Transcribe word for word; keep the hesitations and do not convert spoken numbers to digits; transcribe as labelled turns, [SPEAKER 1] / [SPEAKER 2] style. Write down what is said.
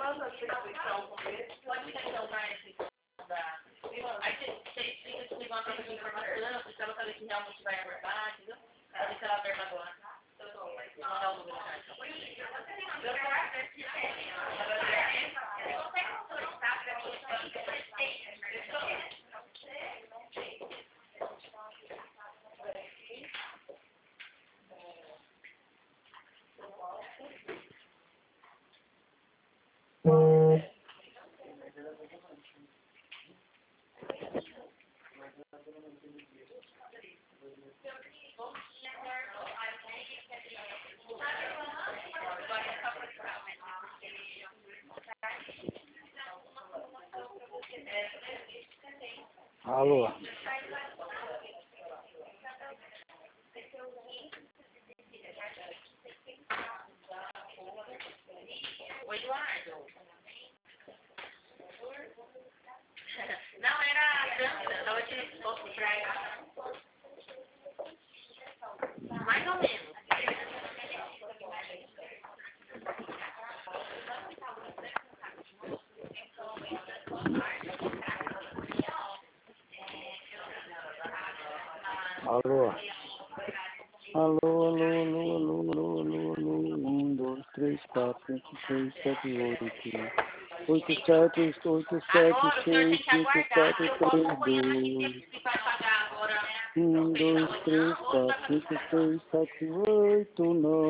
[SPEAKER 1] Pode me dar então mais da... Aí você explica, te liga uma troca de informação, se ela saber se realmente vai abordar, entendeu? Pra ver se ela verba agora. Vou mandar o número já, então.
[SPEAKER 2] Alô?
[SPEAKER 1] Oi, Eduardo. Não, era a Sandra, eu tava tirando foto pra ela. Mais ou menos.
[SPEAKER 2] Alô? Alô, alô, alô, alô, alô, alô, alô, um, dois, três, quatro, cinco, seis, sete, oito. Oito, sete, oito, sete, seis, cinco, quatro, três, dois. Um, dois, três, quatro, cinco, seis, sete, oito, nove.